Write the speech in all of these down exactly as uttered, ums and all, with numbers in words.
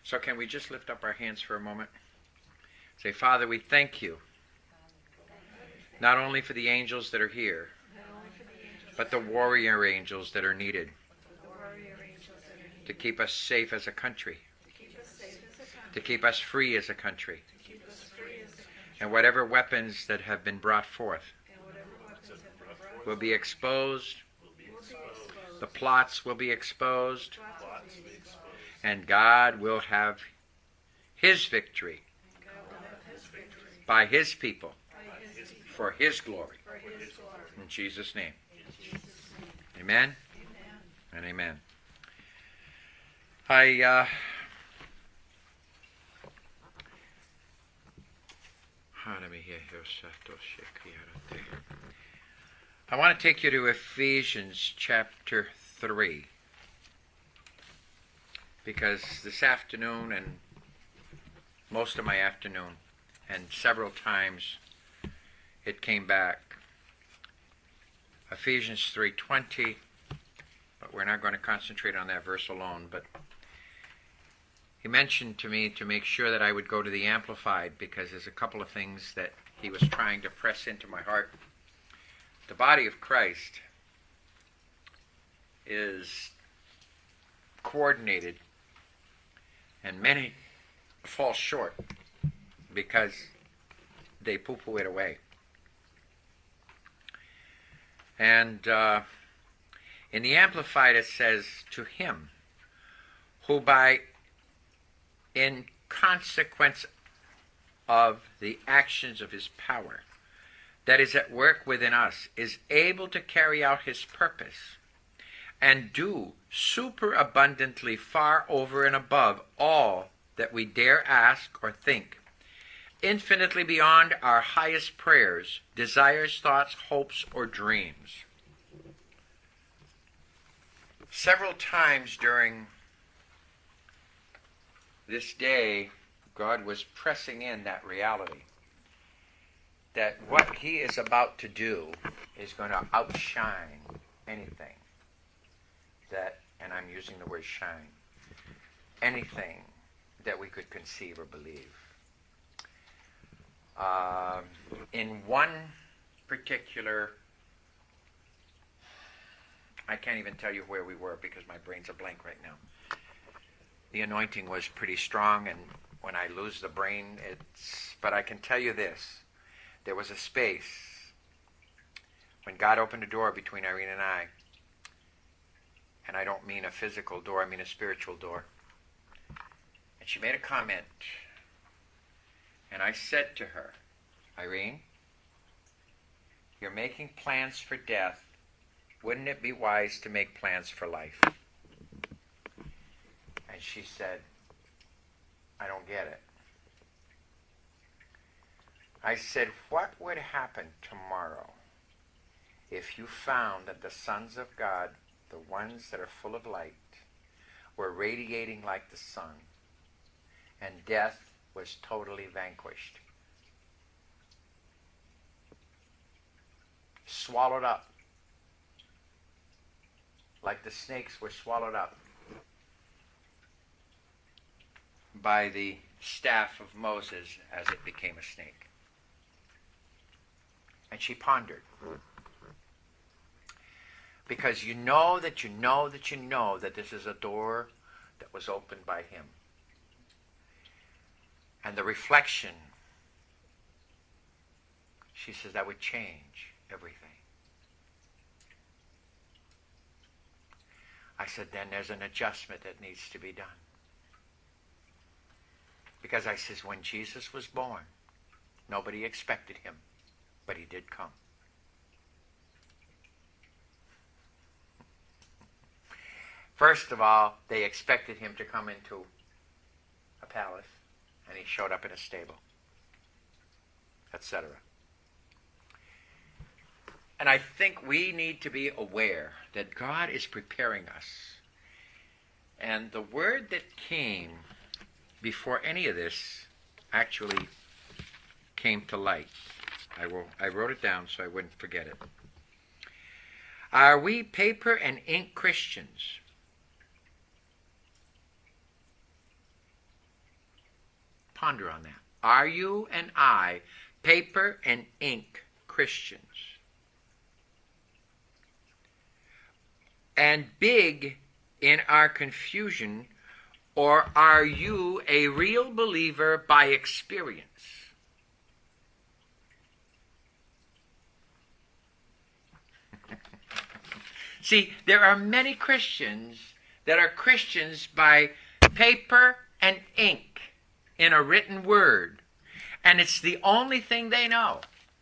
So can we just lift up our hands for a moment? Say, Father, we thank you, not only for the angels that are here, but the warrior angels that are needed to keep us safe as a country, to keep us free as a country, and whatever weapons that have been brought forth will be exposed, the plots will be exposed, and God will have His victory by His people for His glory. In Jesus' name. Amen and amen. I uh, I want to take you to Ephesians chapter three, because this afternoon and most of my afternoon and several times it came back. Ephesians three twenty, but we're not going to concentrate on that verse alone. But he mentioned to me to make sure that I would go to the Amplified, because there's a couple of things that he was trying to press into my heart. The body of Christ is coordinated, and many fall short because they poo-poo it away. And uh, in the Amplified it says, to him who by in consequence of the actions of his power that is at work within us is able to carry out his purpose and do superabundantly far over and above all that we dare ask or think, infinitely beyond our highest prayers, desires, thoughts, hopes, or dreams. Several times during this day, God was pressing in that reality that what He is about to do is going to outshine anything that, and I'm using the word shine, anything that we could conceive or believe. Uh, in one particular, I can't even tell you where we were because my brain's a blank right now. The anointing was pretty strong, and when I lose the brain, it's... But I can tell you this. There was a space when God opened a door between Irene and I, and I don't mean a physical door, I mean a spiritual door. And she made a comment, and I said to her, Irene, you're making plans for death. Wouldn't it be wise to make plans for life? And she said, I don't get it. I said, what would happen tomorrow if you found that the sons of God, the ones that are full of light, were radiating like the sun, and death was totally vanquished? Swallowed up. Like the snakes were swallowed up by the staff of Moses as it became a snake. And she pondered. Because you know that you know that you know that this is a door that was opened by Him. And the reflection, she says, that would change everything. I said, then there's an adjustment that needs to be done. Because I says, when Jesus was born, nobody expected Him, but He did come. First of all, they expected Him to come into a palace, and He showed up in a stable, et cetera. And I think we need to be aware that God is preparing us. And the word that came before any of this actually came to light. I will. I wrote it down so I wouldn't forget it. Are we paper and ink Christians? ponder on that. Are you and I paper and ink Christians? And big in our confusion, or are you a real believer by experience? See, there are many Christians that are Christians by paper and ink in a written word, and it's the only thing they know.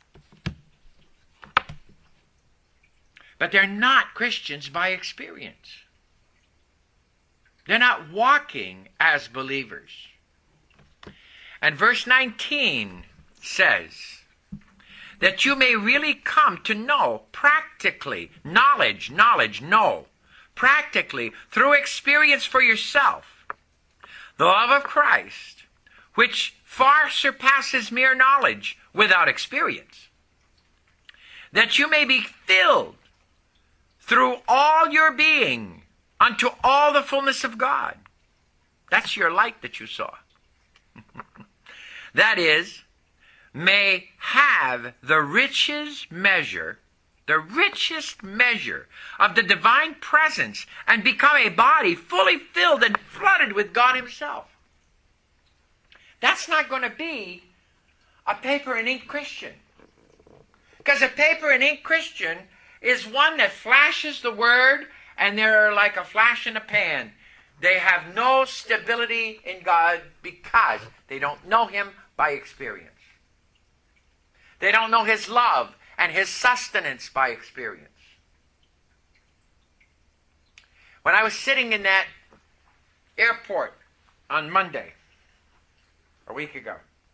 But they're not Christians by experience. They're not walking as believers. And verse nineteen says that you may really come to know practically, knowledge, knowledge, know, practically, through experience for yourself, the love of Christ, which far surpasses mere knowledge without experience, that you may be filled through all your being unto all the fullness of God. That's your light that you saw. That is, may have the richest measure, the richest measure of the divine presence, and become a body fully filled and flooded with God himself. That's not going to be a paper and ink Christian. Because a paper and ink Christian is one that flashes the word and they're like a flash in a pan. They have no stability in God because they don't know him by experience. They don't know his love and his sustenance by experience. When I was sitting in that airport on Monday, a week ago,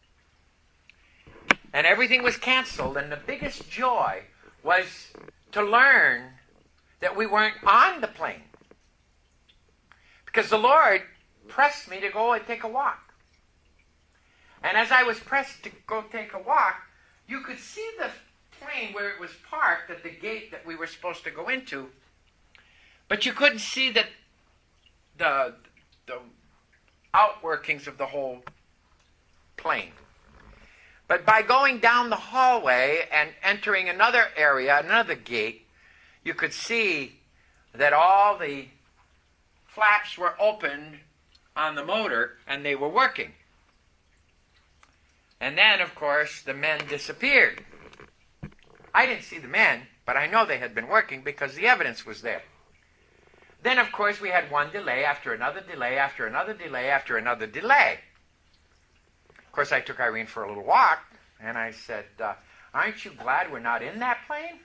and everything was canceled, and the biggest joy was to learn that we weren't on the plane. Because the Lord pressed me to go and take a walk. And as I was pressed to go take a walk, you could see the plane where it was parked at the gate that we were supposed to go into, but you couldn't see the, the, the outworkings of the whole plane. But by going down the hallway and entering another area, another gate, you could see that all the flaps were opened on the motor and they were working. And then, of course, the men disappeared. I didn't see the men, but I know they had been working because the evidence was there. Then, of course, we had one delay after another delay after another delay after another delay. Of course, I took Irene for a little walk, and I said, uh, aren't you glad we're not in that plane?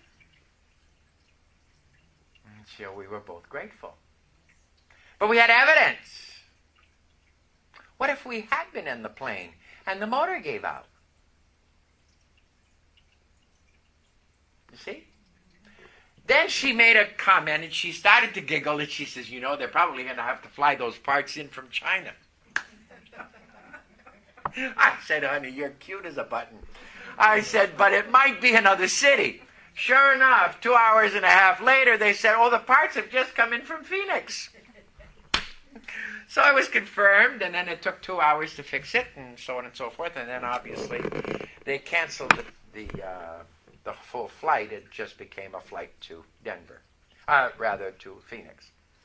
And so we were both grateful. But we had evidence. What if we had been in the plane and the motor gave out? You see? Then she made a comment, and she started to giggle, and she says, you know, they're probably going to have to fly those parts in from China. I said, honey, you're cute as a button. I said, but it might be another city. Sure enough, two hours and a half later, they said, oh, the parts have just come in from Phoenix. So I was confirmed, and then it took two hours to fix it, and so on and so forth. And then, obviously, they canceled the the, uh, the full flight. It just became a flight to Denver, uh, rather to Phoenix.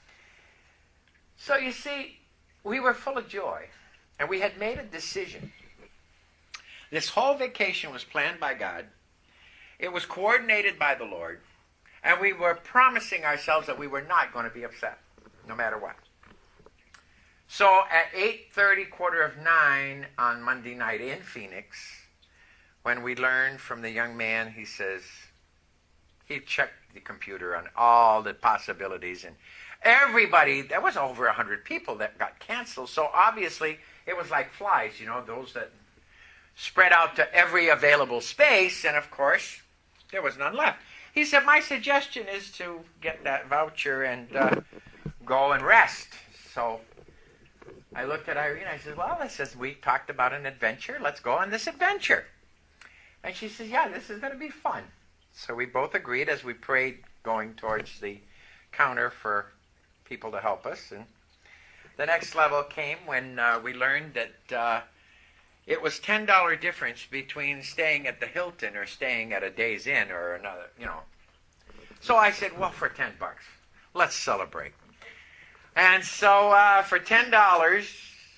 So you see, we were full of joy, and we had made a decision. This whole vacation was planned by God. It was coordinated by the Lord, and we were promising ourselves that we were not going to be upset, no matter what. So at eight thirty, quarter of nine on Monday night in Phoenix, when we learned from the young man, he says, he checked the computer on all the possibilities, and everybody, there was over one hundred people that got canceled, so obviously it was like flies, you know, those that spread out to every available space, and of course, there was none left. He said, my suggestion is to get that voucher and uh, go and rest. So I looked at Irene, I said, well, I says, we talked about an adventure, let's go on this adventure. And she says, yeah, this is going to be fun. So we both agreed as we prayed going towards the counter for people to help us. And the next level came when uh, we learned that uh, it was ten dollars difference between staying at the Hilton or staying at a Days Inn or another, you know. So I said, well, for ten bucks, let's celebrate. And so uh, for ten dollars,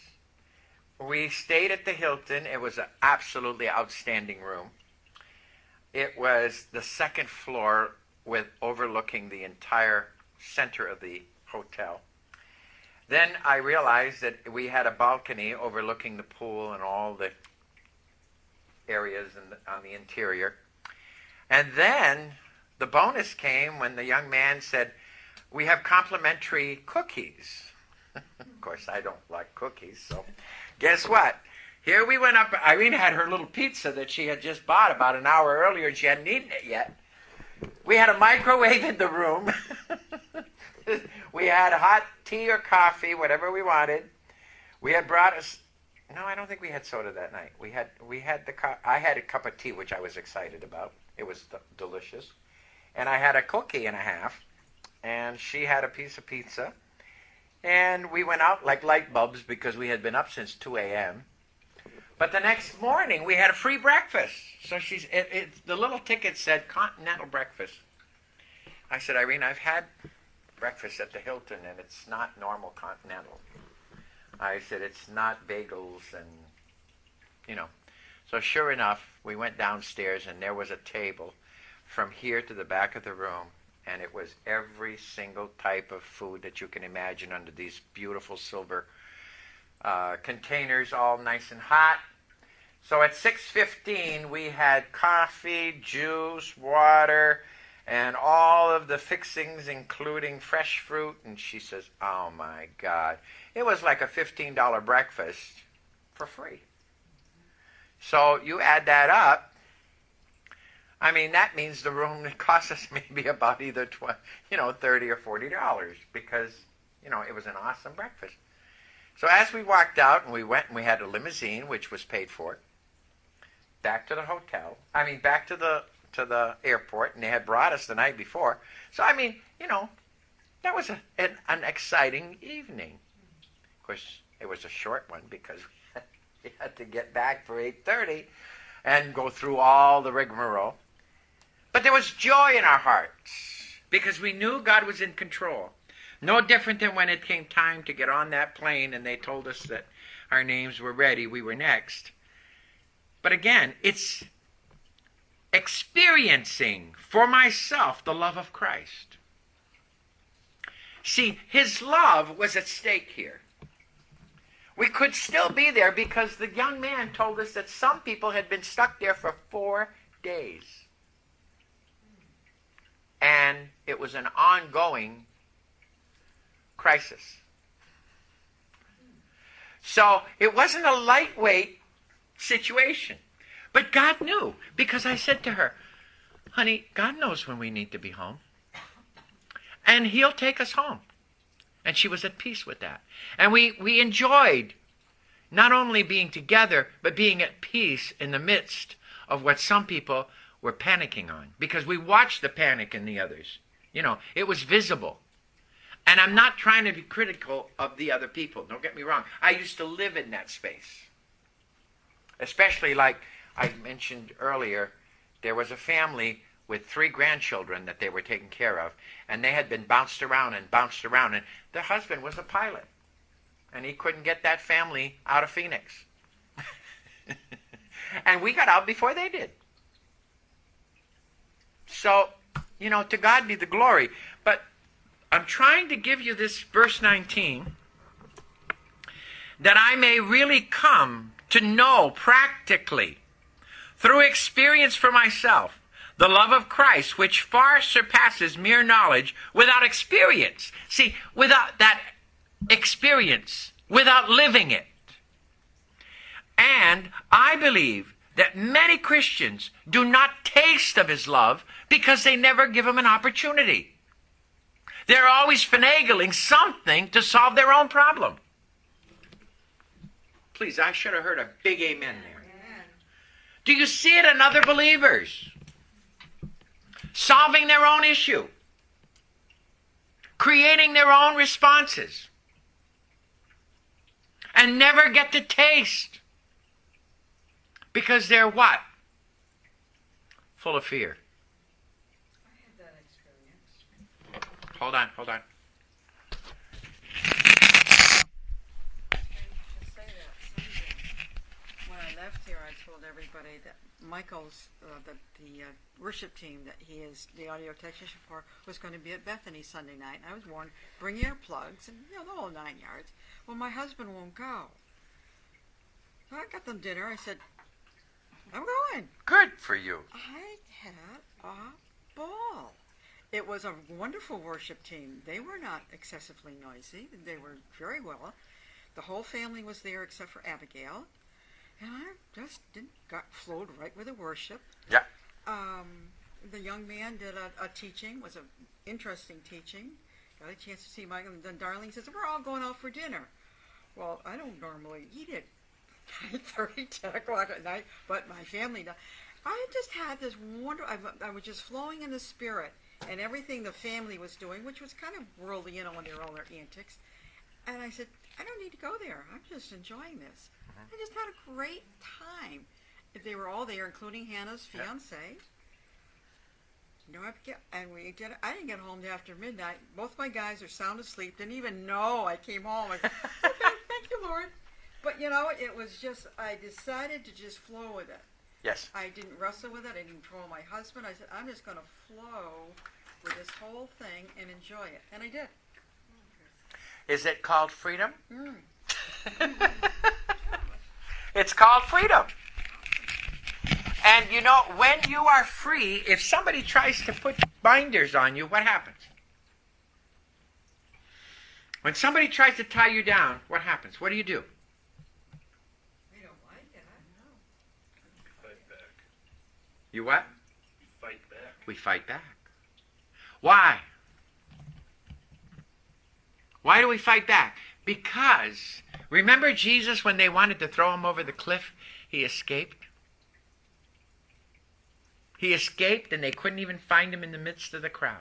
we stayed at the Hilton. It was an absolutely outstanding room. It was the second floor with overlooking the entire center of the hotel. Then I realized that we had a balcony overlooking the pool and all the areas in the, on the interior. And then the bonus came when the young man said, we have complimentary cookies. Of course, I don't like cookies, so guess what? Here we went up. Irene had her little pizza that she had just bought about an hour earlier, and she hadn't eaten it yet. We had a microwave in the room. We had hot tea or coffee, whatever we wanted. We had brought us. No, I don't think we had soda that night. We had we had the. Co- I had a cup of tea, which I was excited about. It was d- delicious, and I had a cookie and a half, and she had a piece of pizza, and we went out like light bulbs because we had been up since two a.m. But the next morning we had a free breakfast. So she's it, it, the little ticket said continental breakfast. I said, Irene, I've had breakfast at the Hilton and it's not normal continental. I said, it's not bagels and, you know. So sure enough, we went downstairs and there was a table from here to the back of the room, and it was every single type of food that you can imagine under these beautiful silver uh, containers, all nice and hot. So at six fifteen, we had coffee, juice, water, and all of the fixings, including fresh fruit. And she says, oh, my God. It was like a fifteen dollars breakfast for free. So you add that up. I mean, that means the room cost us maybe about either twenty, you know, thirty or forty dollars because, you know, it was an awesome breakfast. So as we walked out and we went and we had a limousine, which was paid for, back to the hotel. I mean, back to the to the airport, and they had brought us the night before. So, I mean, you know, that was a, an, an exciting evening. Of course, it was a short one because we had to get back for eight thirty and go through all the rigmarole. But there was joy in our hearts because we knew God was in control. No different than when it came time to get on that plane and they told us that our names were ready, we were next. But again, it's experiencing for myself the love of Christ. See, his love was at stake here. We could still be there because the young man told us that some people had been stuck there for four days. And it was an ongoing crisis. So it wasn't a lightweight situation. But God knew, because I said to her, honey, God knows when we need to be home. And he'll take us home. And she was at peace with that. And we, we enjoyed not only being together, but being at peace in the midst of what some people were panicking on. Because we watched the panic in the others. You know, it was visible. And I'm not trying to be critical of the other people. Don't get me wrong. I used to live in that space. Especially like I mentioned earlier, there was a family with three grandchildren that they were taking care of. And they had been bounced around and bounced around. And the husband was a pilot. And he couldn't get that family out of Phoenix. And we got out before they did. So, you know, to God be the glory. But I'm trying to give you this verse nineteen, that I may really come to know practically, through experience for myself, the love of Christ, which far surpasses mere knowledge without experience. See, without that experience, without living it. And I believe that many Christians do not taste of his love because they never give him an opportunity. They're always finagling something to solve their own problem. Please, I should have heard a big amen there. Amen. Do you see it in other believers? Solving their own issue. Creating their own responses. And never get to taste Because they're what? Full of fear. I had that experience. Hold on, hold on. I should say that Sunday, when I left here, I told everybody that Michael's, uh, the, the uh, worship team that he is the audio technician for, was going to be at Bethany Sunday night. And I was warned, bring earplugs and, you know, the whole nine yards. Well, my husband won't go. So I got them dinner. I said, I'm going. Good for you. I had a ball. It was a wonderful worship team. They were not excessively noisy. They were very well. The whole family was there except for Abigail. And I just didn't, got flowed right with the worship. Yeah. Um, the young man did a, a teaching, was an interesting teaching. Got a chance to see Michael. And then Darlene says, we're all going out for dinner. Well, I don't normally eat at nine thirty, ten o'clock at night, but my family does. I just had this wonderful, I, I was just flowing in the spirit and everything the family was doing, which was kind of worldly, you know, when they were all their antics. And I said, I don't need to go there. I'm just enjoying this. I just had a great time. They were all there, including Hannah's fiance. You know, I get, and we did. I didn't get home till after midnight. Both my guys are sound asleep. Didn't even know I came home. Like, okay, thank you, Lord. But you know, it was just. I decided to just flow with it. Yes. I didn't wrestle with it. I didn't control my husband. I said, I'm just going to flow with this whole thing and enjoy it, and I did. Is it called freedom? Mm. It's called freedom. And you know, when you are free, if somebody tries to put binders on you, what happens? When somebody tries to tie you down, what happens? What do you do? I don't like it. I know. You fight back. You what? You fight back. We fight back. Why? Why do we fight back? Because, remember Jesus when they wanted to throw him over the cliff? He escaped. He escaped and they couldn't even find him in the midst of the crowd.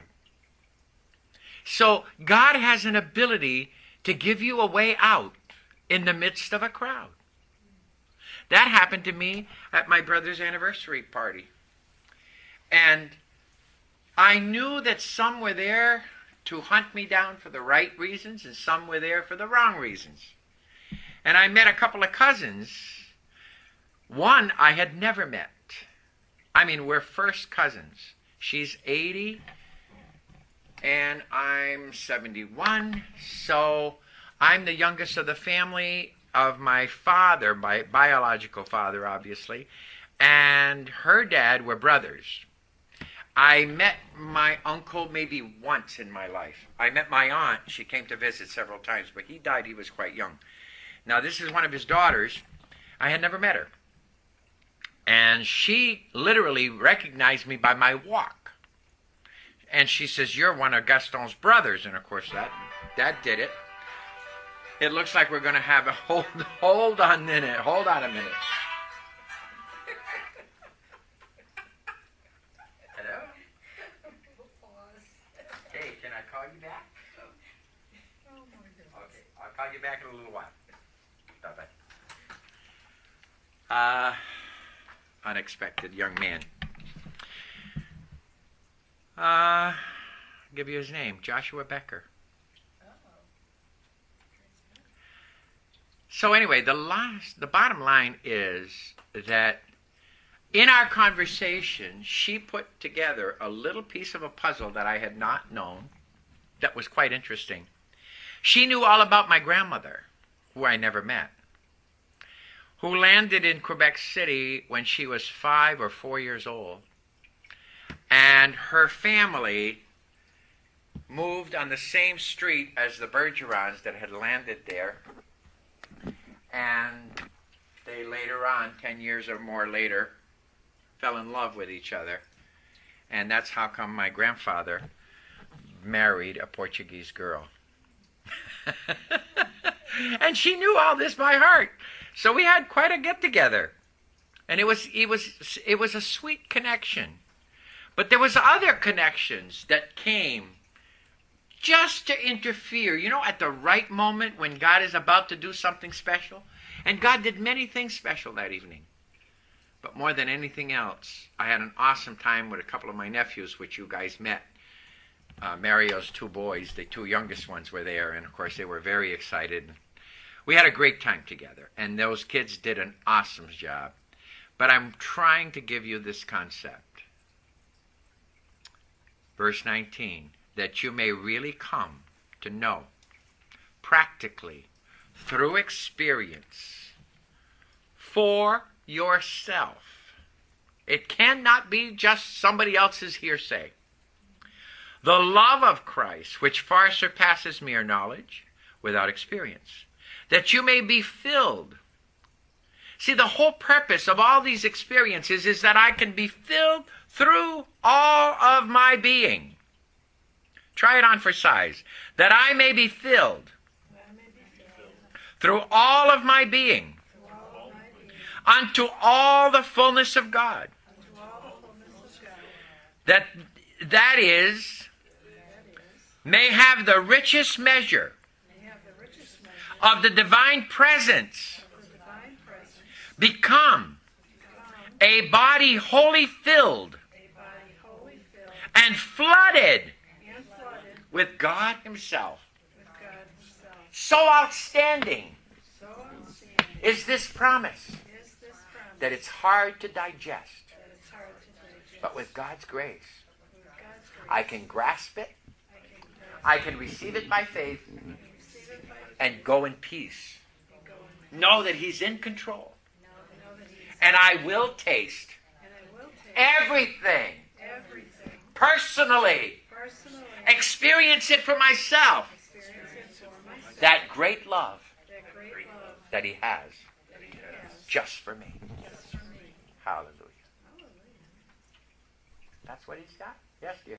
So God has an ability to give you a way out in the midst of a crowd. That happened to me at my brother's anniversary party. And I knew that some were there to hunt me down for the right reasons, and some were there for the wrong reasons. And I met a couple of cousins. One I had never met. I mean, we're first cousins. She's eighty, and I'm seventy-one. So I'm the youngest of the family of my father, my biological father, obviously, and her dad were brothers. I met my uncle maybe once in my life. I met my aunt. She came to visit several times, but he died. He was quite young. Now, this is one of his daughters. I had never met her. And she literally recognized me by my walk. And she says, you're one of Gaston's brothers. And, of course, that that did it. It looks like we're going to have a hold, hold on a minute. Hold on a minute. Hey, can I call you back? Oh my goodness. Okay, I'll call you back in a little while. Bye-bye. Uh, unexpected young man. Uh, give you his name, Joshua Becker. So anyway, the last, the bottom line is that in our conversation, she put together a little piece of a puzzle that I had not known that was quite interesting. She knew all about my grandmother, who I never met, who landed in Quebec City when she was five or four years old. And her family moved on the same street as the Bergerons that had landed there. And they later on, ten years or more later, fell in love with each other. And that's how come my grandfather married a Portuguese girl. And she knew all this by heart. So we had quite a get-together. And it was, it was, it was a sweet connection. But there was other connections that came just to interfere, you know, at the right moment when God is about to do something special. And God did many things special that evening. But more than anything else, I had an awesome time with a couple of my nephews, which you guys met. Uh, Mario's two boys, the two youngest ones were there, and of course they were very excited. We had a great time together, and those kids did an awesome job. But I'm trying to give you this concept. Verse nineteen, that you may really come to know, practically, through experience, for yourself. It cannot be just somebody else's hearsay. The love of Christ, which far surpasses mere knowledge, without experience, that you may be filled. See, the whole purpose of all these experiences is that I can be filled through all of my being. Try it on for size. That I may be filled through all of my being unto all the fullness of God. That, that is, may have the richest measure of the divine presence, become a body wholly filled and flooded with God Himself. So outstanding is this promise that it's hard to digest. But with God's grace, I can grasp it, I can receive it by faith, and go in peace. Know that He's in control. And I will taste everything personally, experience it for myself. That great love that He has just for me. Hallelujah. That's what He's got. Yes, dear.